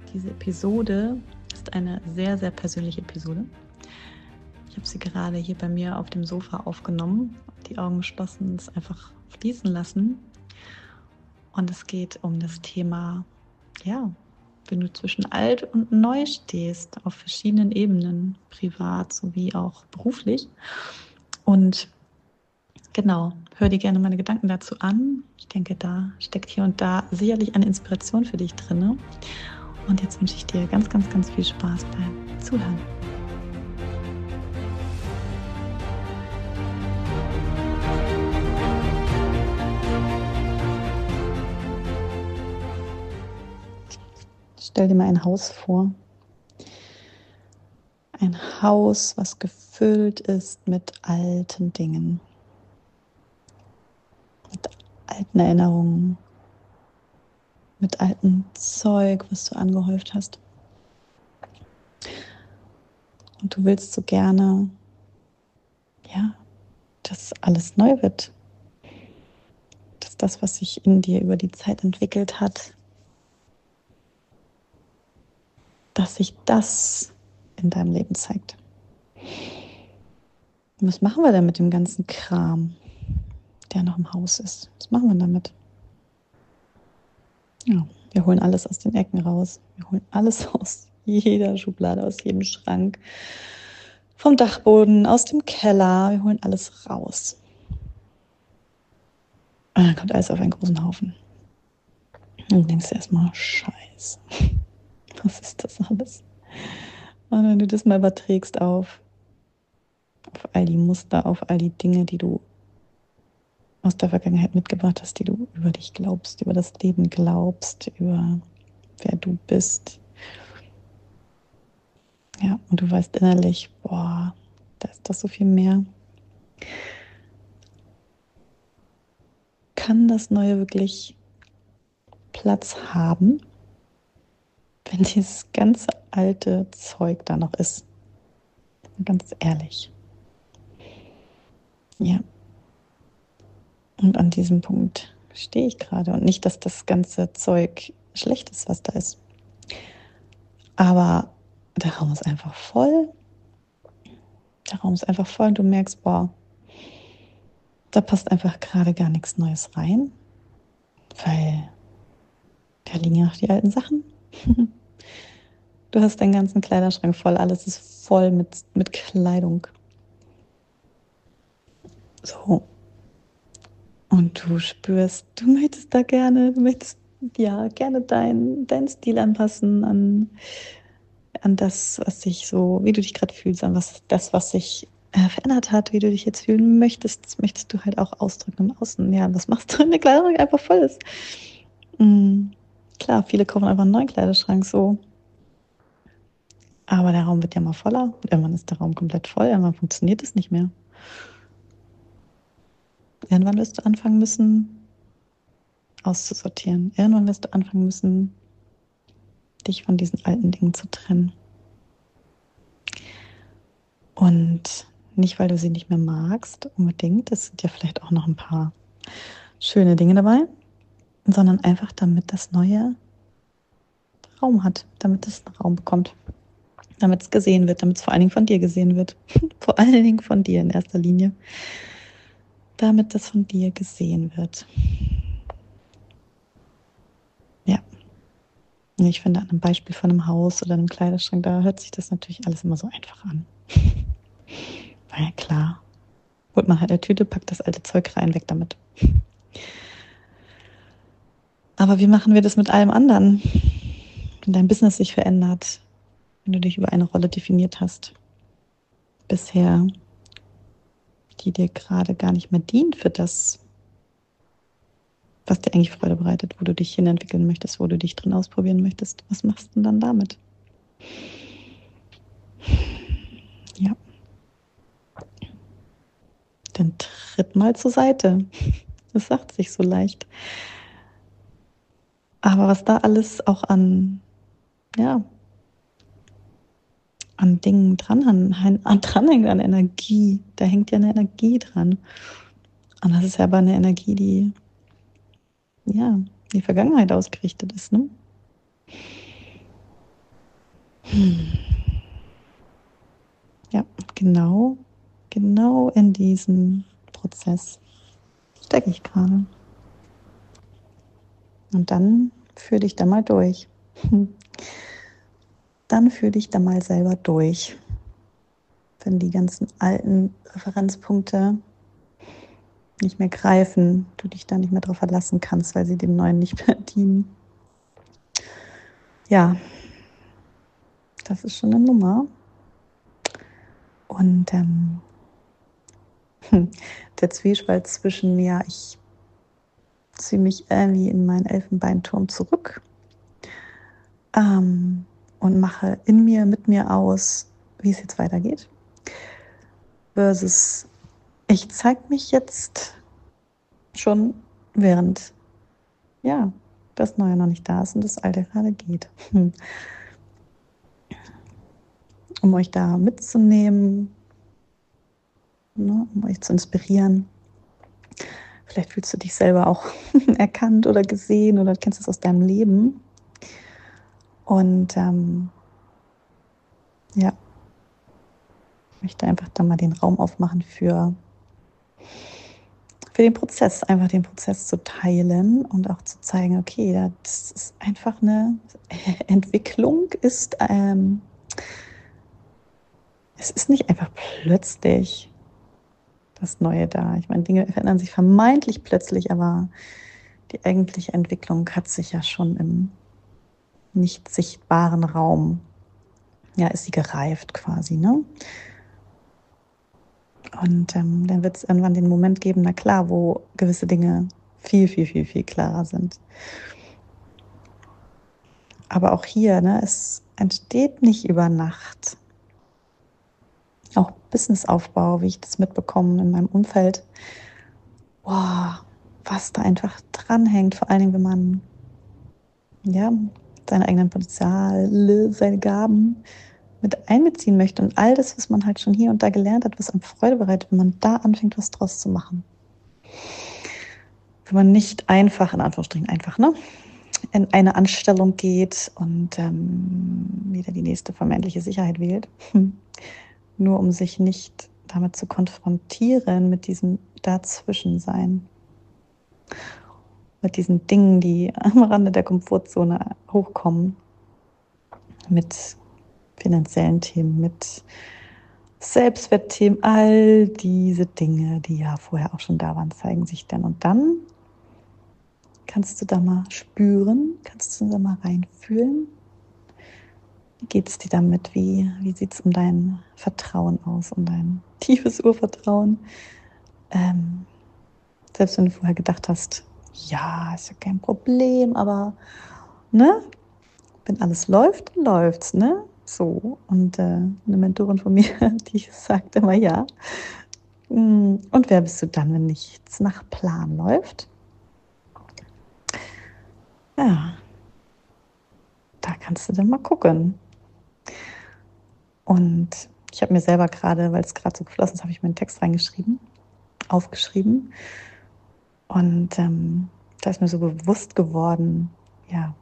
Diese Episode ist eine sehr, sehr persönliche Episode. Ich habe sie gerade hier bei mir auf dem Sofa aufgenommen, die Augen geschlossen, es einfach fließen lassen. Und es geht um das Thema, ja, wenn du zwischen alt und neu stehst, auf verschiedenen Ebenen, privat sowie auch beruflich. Und genau, hör dir gerne meine Gedanken dazu an. Ich denke, da steckt hier und da sicherlich eine Inspiration für dich drin. Und jetzt wünsche ich dir ganz, ganz, ganz viel Spaß beim Zuhören. Stell dir mal ein Haus vor. Ein Haus, was gefüllt ist mit alten Dingen, mit alten Erinnerungen, mit altem Zeug, was du angehäuft hast. Und du willst so gerne, ja, dass alles neu wird. Dass das, was sich in dir über die Zeit entwickelt hat, dass sich das in deinem Leben zeigt. Und was machen wir denn mit dem ganzen Kram, der noch im Haus ist? Was machen wir damit? Ja, wir holen alles aus den Ecken raus. Wir holen alles aus jeder Schublade, aus jedem Schrank, vom Dachboden, aus dem Keller. Wir holen alles raus. Und dann kommt alles auf einen großen Haufen. Und du denkst erstmal, Scheiße, was ist das alles? Und wenn du das mal überträgst auf all die Muster, auf all die Dinge, die du aus der Vergangenheit mitgebracht hast, die du über dich glaubst, über das Leben glaubst, über wer du bist. Ja, und du weißt innerlich, boah, da ist doch so viel mehr. Kann das Neue wirklich Platz haben, wenn dieses ganze alte Zeug da noch ist? Ganz ehrlich. Ja. Und an diesem Punkt stehe ich gerade. Und nicht, dass das ganze Zeug schlecht ist, was da ist. Aber der Raum ist einfach voll. Der Raum ist einfach voll und du merkst, boah, da passt einfach gerade gar nichts Neues rein. Weil da liegen ja noch die alten Sachen. Du hast deinen ganzen Kleiderschrank voll. Alles ist voll mit Kleidung. So. Und du spürst, du möchtest da gerne, du möchtest ja gerne deinen Stil anpassen an das, was sich so, wie du dich gerade fühlst, an was sich verändert hat, wie du dich jetzt fühlen möchtest, das möchtest du halt auch ausdrücken im Außen. Ja, was machst du, wenn der Kleiderschrank einfach voll ist? Klar, viele kaufen einfach einen neuen Kleiderschrank so. Aber der Raum wird ja mal voller. Und irgendwann ist der Raum komplett voll, irgendwann funktioniert es nicht mehr. Irgendwann wirst du anfangen müssen, auszusortieren. Irgendwann wirst du anfangen müssen, dich von diesen alten Dingen zu trennen. Und nicht, weil du sie nicht mehr magst, unbedingt, es sind ja vielleicht auch noch ein paar schöne Dinge dabei, sondern einfach, damit das Neue Raum hat, damit es einen Raum bekommt, damit es gesehen wird, damit es vor allen Dingen von dir gesehen wird. Vor allen Dingen von dir in erster Linie. Damit das von dir gesehen wird. Ja. Und ich finde, an einem Beispiel von einem Haus oder einem Kleiderschrank, da hört sich das natürlich alles immer so einfach an. Weil klar, holt man halt eine Tüte, packt das alte Zeug rein, weg damit. Aber wie machen wir das mit allem anderen? Wenn dein Business sich verändert, wenn du dich über eine Rolle definiert hast, bisher, die dir gerade gar nicht mehr dient für das, was dir eigentlich Freude bereitet, wo du dich hinentwickeln möchtest, wo du dich drin ausprobieren möchtest. Was machst du denn dann damit? Ja. Dann tritt mal zur Seite. Das sagt sich so leicht. Aber was da alles auch an Dingen dranhängt, an Energie, da hängt ja eine Energie dran. Und das ist ja aber eine Energie, die die Vergangenheit ausgerichtet ist, ne? Ja, genau in diesem Prozess stecke ich gerade. Und dann führ dich da mal durch. Dann führ dich da mal selber durch. Wenn die ganzen alten Referenzpunkte nicht mehr greifen, du dich da nicht mehr drauf verlassen kannst, weil sie dem Neuen nicht mehr dienen. Ja, das ist schon eine Nummer. Und der Zwiespalt zwischen, ja, ich ziehe mich irgendwie in meinen Elfenbeinturm zurück und mache in mir, mit mir aus, wie es jetzt weitergeht, versus ich zeige mich jetzt schon, während ja das Neue noch nicht da ist und das Alte gerade geht. Um euch da mitzunehmen, ne, um euch zu inspirieren. Vielleicht fühlst du dich selber auch erkannt oder gesehen oder kennst es aus deinem Leben. Und ja, ich möchte einfach da mal den Raum aufmachen für den Prozess, einfach den Prozess zu teilen und auch zu zeigen, okay, das ist einfach eine Entwicklung, es ist nicht einfach plötzlich das Neue da. Ich meine, Dinge verändern sich vermeintlich plötzlich, aber die eigentliche Entwicklung hat sich ja schon im nicht sichtbaren Raum, ja, ist sie gereift quasi, ne? Und dann wird es irgendwann den Moment geben, na klar, wo gewisse Dinge viel, viel, viel, viel klarer sind. Aber auch hier, ne, es entsteht nicht über Nacht. Auch Businessaufbau, wie ich das mitbekomme in meinem Umfeld. Boah, was da einfach dranhängt, vor allen Dingen, wenn man ja seine eigenen Potenziale, seine Gaben mit einbeziehen möchte und all das, was man halt schon hier und da gelernt hat, was einem Freude bereitet, wenn man da anfängt, was draus zu machen. Wenn man nicht einfach, in Anführungsstrichen einfach, ne, in eine Anstellung geht und wieder die nächste vermeintliche Sicherheit wählt, nur um sich nicht damit zu konfrontieren, mit diesem Dazwischensein, mit diesen Dingen, die am Rande der Komfortzone hochkommen, mit finanziellen Themen, mit Selbstwertthemen, all diese Dinge, die ja vorher auch schon da waren, zeigen sich dann. Und dann kannst du da mal spüren, kannst du da mal reinfühlen. Wie geht es dir damit? Wie sieht es um dein Vertrauen aus, um dein tiefes Urvertrauen? Selbst wenn du vorher gedacht hast, ja, ist ja kein Problem, aber ne, wenn alles läuft, dann läuft's, ne? So. Und eine Mentorin von mir, die sagt immer ja. Und wer bist du dann, wenn nichts nach Plan läuft? Ja, da kannst du dann mal gucken. Und ich habe mir selber gerade, weil es gerade so geflossen ist, habe ich meinen Text aufgeschrieben. Und da ist mir so bewusst geworden, ja,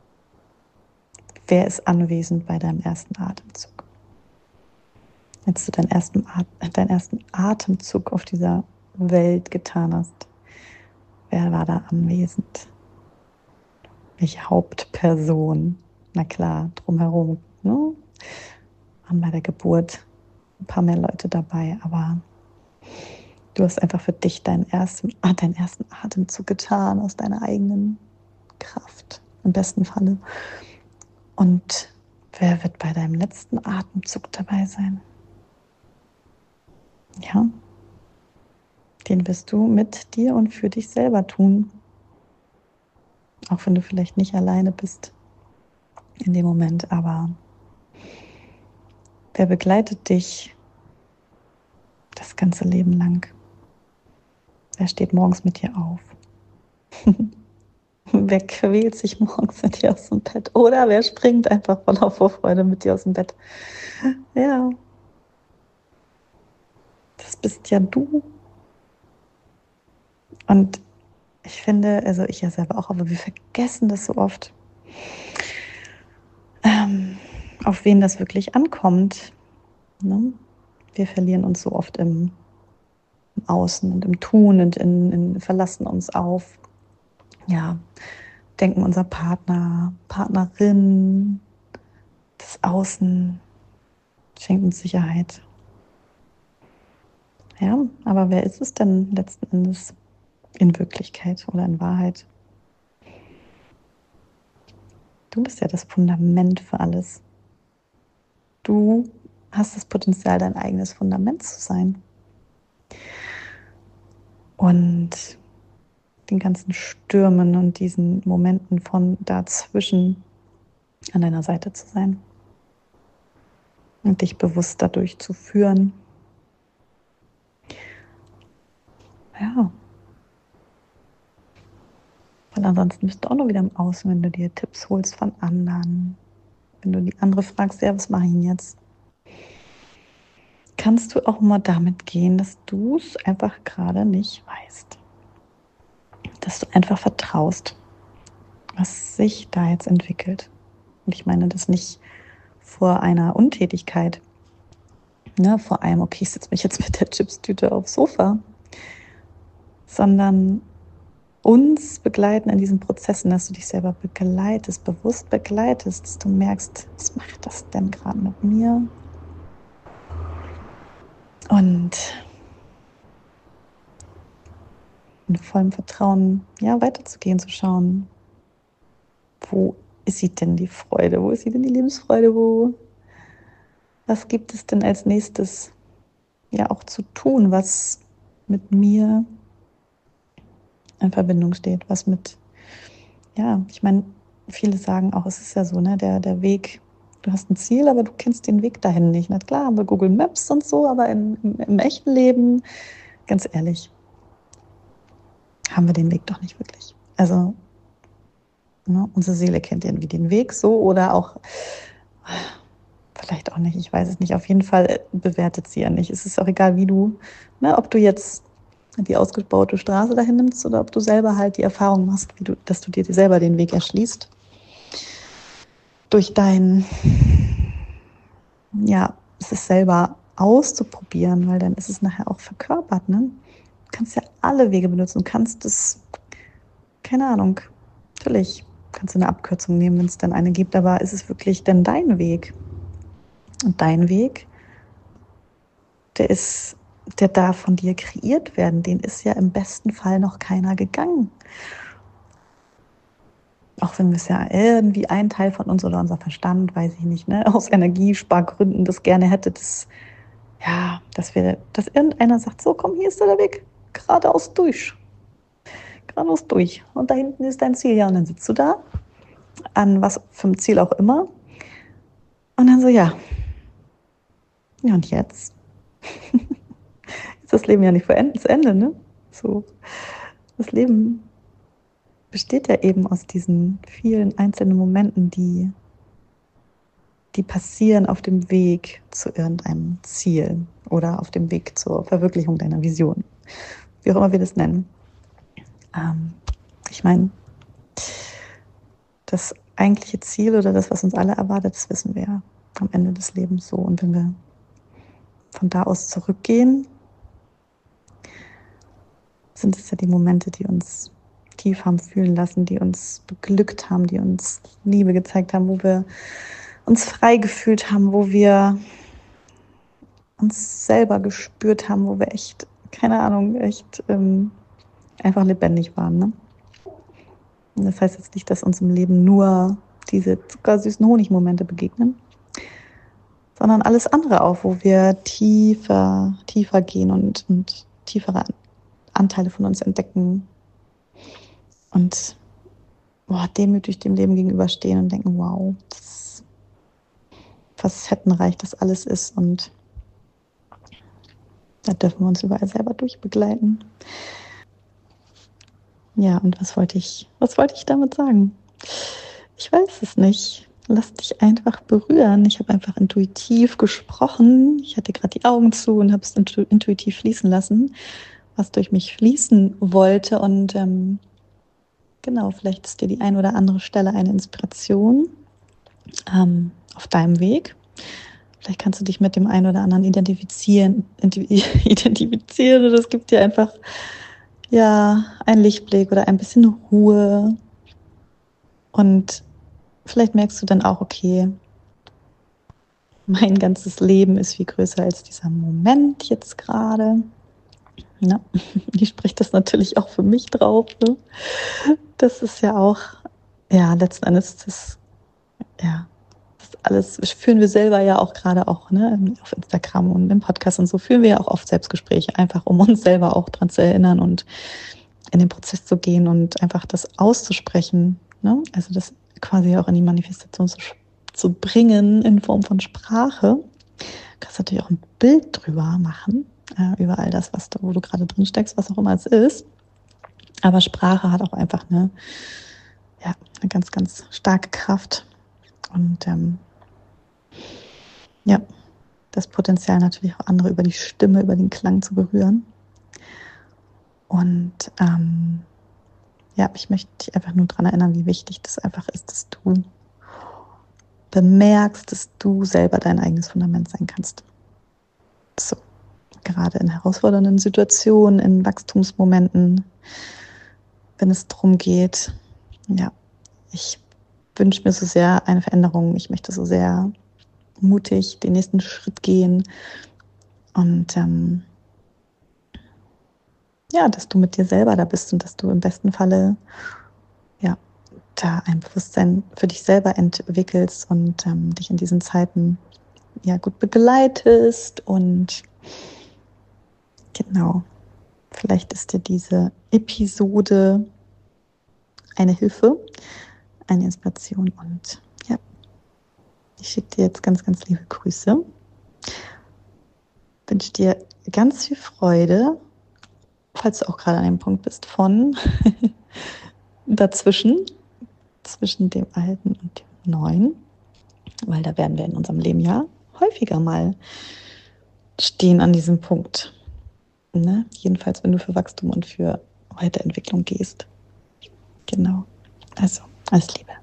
wer ist anwesend bei deinem ersten Atemzug? Als du deinen ersten Atemzug auf dieser Welt getan hast, wer war da anwesend? Welche Hauptperson? Na klar, drumherum, ne? Waren bei der Geburt ein paar mehr Leute dabei, aber du hast einfach für dich deinen ersten Atemzug getan aus deiner eigenen Kraft, im besten Falle. Und wer wird bei deinem letzten Atemzug dabei sein? Ja, den wirst du mit dir und für dich selber tun. Auch wenn du vielleicht nicht alleine bist in dem Moment, aber wer begleitet dich das ganze Leben lang? Wer steht morgens mit dir auf? Wer quält sich morgens mit dir aus dem Bett? Oder wer springt einfach voller Vorfreude mit dir aus dem Bett? Ja, das bist ja du. Und ich finde, also ich ja selber auch, aber wir vergessen das so oft. auf wen das wirklich ankommt. Ne? Wir verlieren uns so oft im Außen und im Tun und verlassen uns auf, ja, denken unser Partner, Partnerin, das Außen schenkt uns Sicherheit. Ja, aber wer ist es denn letzten Endes in Wirklichkeit oder in Wahrheit? Du bist ja das Fundament für alles. Du hast das Potenzial, dein eigenes Fundament zu sein. Und den ganzen Stürmen und diesen Momenten von dazwischen an deiner Seite zu sein. Und dich bewusst dadurch zu führen. Ja. Weil ansonsten bist du auch noch wieder im Außen, wenn du dir Tipps holst von anderen. Wenn du die andere fragst, ja, was mache ich denn jetzt? Kannst du auch mal damit gehen, dass du es einfach gerade nicht weißt. Dass du einfach vertraust, was sich da jetzt entwickelt. Und ich meine das nicht vor einer Untätigkeit, ne, vor allem, okay, ich setze mich jetzt mit der Chipstüte aufs Sofa, sondern uns begleiten in diesen Prozessen, dass du dich selber begleitest, bewusst begleitest, dass du merkst, was macht das denn gerade mit mir? Und in vollem Vertrauen, ja, weiterzugehen, zu schauen, wo sieht denn die Freude, wo ist sie denn die Lebensfreude, was gibt es denn als nächstes, ja, auch zu tun, was mit mir in Verbindung steht, was mit, ja, ich meine, viele sagen auch, es ist ja so, ne, der Weg, du hast ein Ziel, aber du kennst den Weg dahin nicht. Na klar, haben wir Google Maps und so, aber im echten Leben, ganz ehrlich, haben wir den Weg doch nicht wirklich. Also, ne, unsere Seele kennt irgendwie den Weg so oder auch, vielleicht auch nicht, ich weiß es nicht. Auf jeden Fall bewertet sie ja nicht. Es ist auch egal, wie du, ne, ob du jetzt die ausgebaute Straße dahin nimmst oder ob du selber halt die Erfahrung machst, dass du dir selber den Weg erschließt. Durch dein, ja, es ist selber auszuprobieren, weil dann ist es nachher auch verkörpert. Ne? Du kannst ja alle Wege benutzen. Du kannst es, keine Ahnung, natürlich kannst du eine Abkürzung nehmen, wenn es dann eine gibt, aber ist es wirklich denn dein Weg? Und dein Weg, der darf von dir kreiert werden. Den ist ja im besten Fall noch keiner gegangen. Auch wenn wir es ja irgendwie ein Teil von uns oder unser Verstand, weiß ich nicht, ne, aus Energiespargründen das gerne hätte, dass irgendeiner sagt, so komm, hier ist der Weg, geradeaus durch. Geradeaus durch. Und da hinten ist dein Ziel. Ja, und dann sitzt du da, an was für ein Ziel auch immer. Und dann so, ja. Ja, und jetzt? Ist das Leben ja nicht zu Ende, ne? So. Das Leben besteht ja eben aus diesen vielen einzelnen Momenten, die passieren auf dem Weg zu irgendeinem Ziel oder auf dem Weg zur Verwirklichung deiner Vision. Wie auch immer wir das nennen. Ich meine, das eigentliche Ziel oder das, was uns alle erwartet, das wissen wir ja am Ende des Lebens so. Und wenn wir von da aus zurückgehen, sind es ja die Momente, die uns tief haben fühlen lassen, die uns beglückt haben, die uns Liebe gezeigt haben, wo wir uns frei gefühlt haben, wo wir uns selber gespürt haben, wo wir echt, keine Ahnung, echt einfach lebendig waren. Ne? Und das heißt jetzt nicht, dass uns im Leben nur diese zuckersüßen Honigmomente begegnen, sondern alles andere auch, wo wir tiefer gehen und tiefere Anteile von uns entdecken und demütig dem Leben gegenüberstehen und denken, wow, das facettenreich das alles ist und da dürfen wir uns überall selber durchbegleiten. Ja, und was wollte ich damit sagen? Ich weiß es nicht. Lass dich einfach berühren. Ich habe einfach intuitiv gesprochen. Ich hatte gerade die Augen zu und habe es intuitiv fließen lassen, was durch mich fließen wollte. Und genau, vielleicht ist dir die ein oder andere Stelle eine Inspiration, auf deinem Weg. Vielleicht kannst du dich mit dem einen oder anderen identifizieren. Und es gibt dir einfach einen Lichtblick oder ein bisschen Ruhe. Und vielleicht merkst du dann auch, okay, mein ganzes Leben ist viel größer als dieser Moment jetzt gerade. Ja, ich spreche das natürlich auch für mich drauf. Ne? Das ist ja auch, letzten Endes das alles führen wir selber ja auch gerade auch, ne, auf Instagram und im Podcast und so führen wir ja auch oft Selbstgespräche, einfach um uns selber auch dran zu erinnern und in den Prozess zu gehen und einfach das auszusprechen, ne? Also das quasi auch in die Manifestation zu bringen in Form von Sprache. Du kannst natürlich auch ein Bild drüber machen, über all das, wo du gerade drin steckst, was auch immer es ist. Aber Sprache hat auch einfach eine ganz, ganz starke Kraft und das Potenzial natürlich auch andere über die Stimme, über den Klang zu berühren. Und ich möchte dich einfach nur daran erinnern, wie wichtig das einfach ist, dass du bemerkst, dass du selber dein eigenes Fundament sein kannst. So, gerade in herausfordernden Situationen, in Wachstumsmomenten, wenn es darum geht, ich wünsche mir so sehr eine Veränderung. Ich möchte so sehr mutig den nächsten Schritt gehen und dass du mit dir selber da bist und dass du im besten Falle da ein Bewusstsein für dich selber entwickelst und dich in diesen Zeiten gut begleitest. Und genau, vielleicht ist dir diese Episode eine Hilfe, eine Inspiration und ich schicke dir jetzt ganz, ganz liebe Grüße. Wünsche dir ganz viel Freude, falls du auch gerade an einem Punkt bist, von zwischen dem Alten und dem Neuen, weil da werden wir in unserem Leben ja häufiger mal stehen an diesem Punkt. Ne? Jedenfalls, wenn du für Wachstum und für Weiterentwicklung gehst. Genau. Also, alles Liebe.